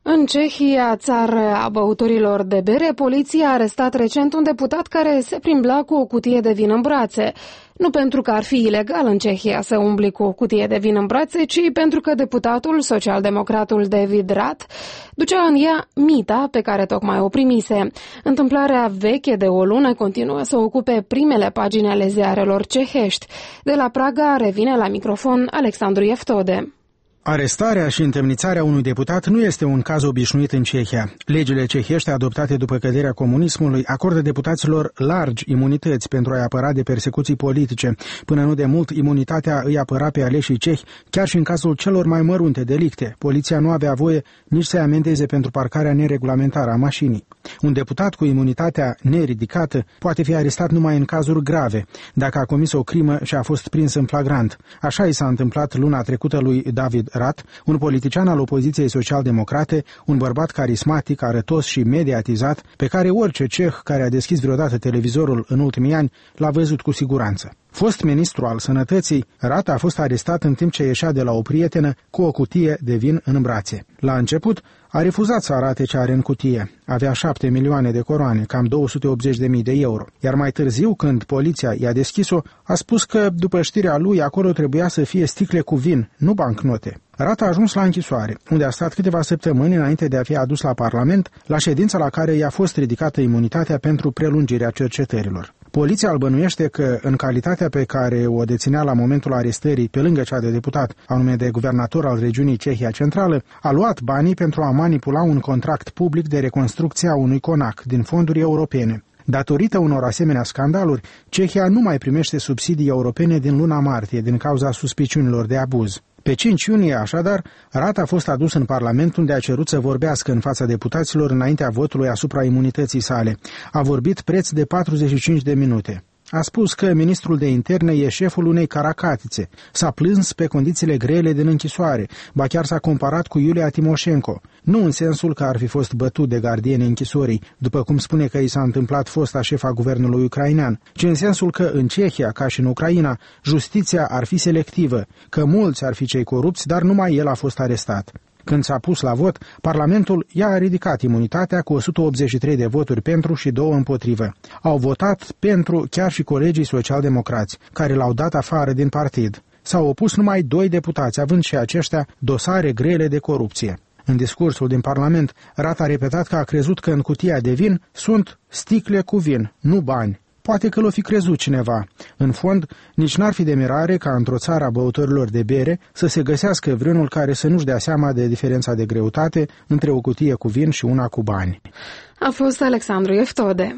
În Cehia, țara băuturilor de bere, poliția a arestat recent un deputat care se plimbla cu o cutie de vin în brațe. Nu pentru că ar fi ilegal în Cehia să umbli cu o cutie de vin în brațe, ci pentru că deputatul, socialdemocratul David Rath, ducea în ea mita pe care tocmai o primise. Întâmplarea veche de o lună continuă să ocupe primele pagini ale ziarelor cehești. De la Praga revine la microfon Alexandru Jeftode. Arestarea și întemnițarea unui deputat nu este un caz obișnuit în Cehia. Legile cehești adoptate după căderea comunismului acordă deputaților largi imunități pentru a-i apăra de persecuții politice. Până nu de mult, imunitatea îi apăra pe aleșii cehi, chiar și în cazul celor mai mărunte delicte. Poliția nu avea voie nici să-i amendeze pentru parcarea neregulamentară a mașinii. Un deputat cu imunitatea neridicată poate fi arestat numai în cazuri grave, dacă a comis o crimă și a fost prins în flagrant. Așa i s-a întâmplat luna trecută lui David Rath, un politician al opoziției social-democrate, un bărbat carismatic, arătos și mediatizat, pe care orice ceh care a deschis vreodată televizorul în ultimii ani l-a văzut cu siguranță. Fost ministru al sănătății, Rath a fost arestat în timp ce ieșea de la o prietenă cu o cutie de vin în brațe. La început, a refuzat să arate ce are în cutie. Avea 7 milioane de coroane, cam 280.000 de euro. Iar mai târziu, când poliția i-a deschis-o, a spus că, după știrea lui, acolo trebuia să fie sticle cu vin, nu bancnote. Rath a ajuns la închisoare, unde a stat câteva săptămâni înainte de a fi adus la Parlament, la ședința la care i-a fost ridicată imunitatea pentru prelungirea cercetărilor. Poliția îl bănuiește că, în calitatea pe care o deținea la momentul arestării, pe lângă cea de deputat, anume de guvernator al regiunii Cehia Centrală, a luat banii pentru a manipula un contract public de reconstrucție a unui conac din fonduri europene. Datorită unor asemenea scandaluri, Cehia nu mai primește subsidii europene din luna martie din cauza suspiciunilor de abuz. Pe 5 iunie, așadar, Rath a fost adus în Parlament, unde a cerut să vorbească în fața deputaților înaintea votului asupra imunității sale. A vorbit preț de 45 de minute. A spus că ministrul de interne e șeful unei caracatițe. S-a plâns pe condițiile grele din închisoare, ba chiar s-a comparat cu Iulia Timoșenko. Nu în sensul că ar fi fost bătut de gardienii închisorii, după cum spune că i s-a întâmplat fosta șefa guvernului ucrainean, ci în sensul că în Cehia, ca și în Ucraina, justiția ar fi selectivă, că mulți ar fi cei corupți, dar numai el a fost arestat. Când s-a pus la vot, Parlamentul i-a ridicat imunitatea cu 183 de voturi pentru și 2 împotrivă. Au votat pentru chiar și colegii social-democrați, care l-au dat afară din partid. S-au opus numai 2 deputați, având și aceștia dosare grele de corupție. În discursul din Parlament, Rath a repetat că a crezut că în cutia de vin sunt sticle cu vin, nu bani. Poate că l-o fi crezut cineva. În fond, nici n-ar fi de mirare ca într-o țară a băutorilor de bere să se găsească vreunul care să nu-și dea seama de diferența de greutate între o cutie cu vin și una cu bani. A fost Alexandru Jeftode.